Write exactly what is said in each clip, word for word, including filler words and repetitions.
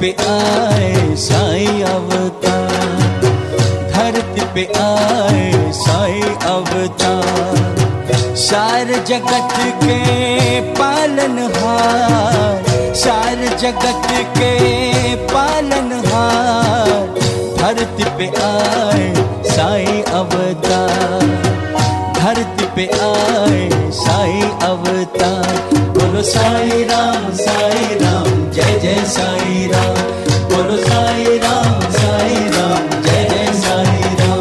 पे आए साईं अवतार, धरती पे आए साईं अवतार। सारे जगत के पालनहार, सारे जगत के पालनहार, धरती पे आए साईं अवतार, धरती पे आए साईं अवतार। बोलो साईं राम साईं राम जय जय साईं राम, बोलो साईं राम साईं राम जय जय साईं राम।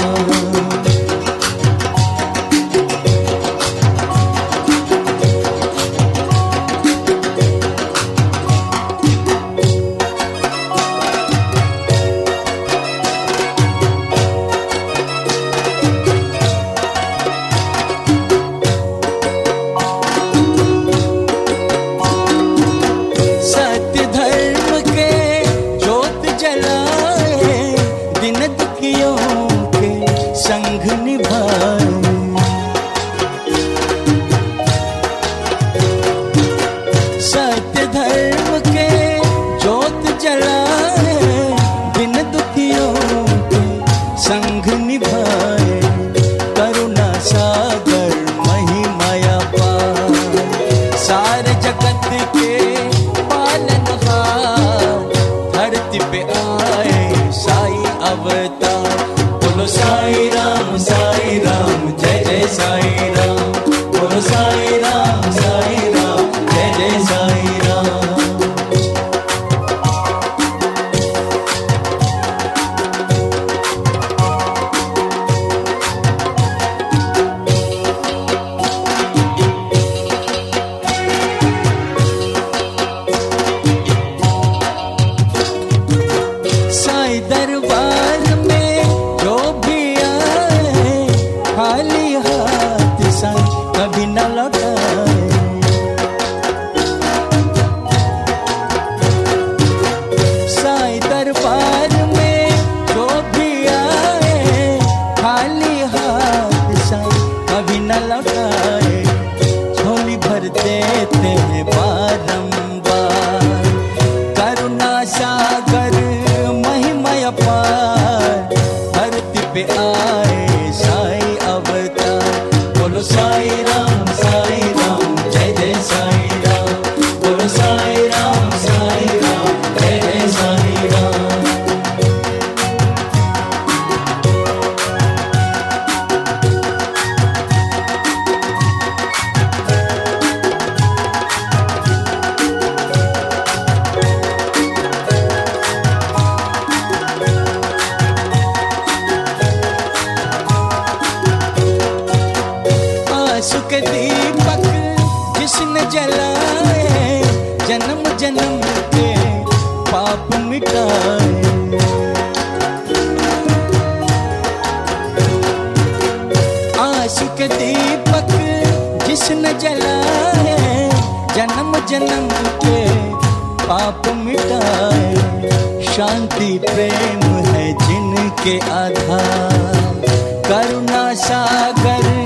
शांति प्रेम है जिनके आधार, करुणा सागर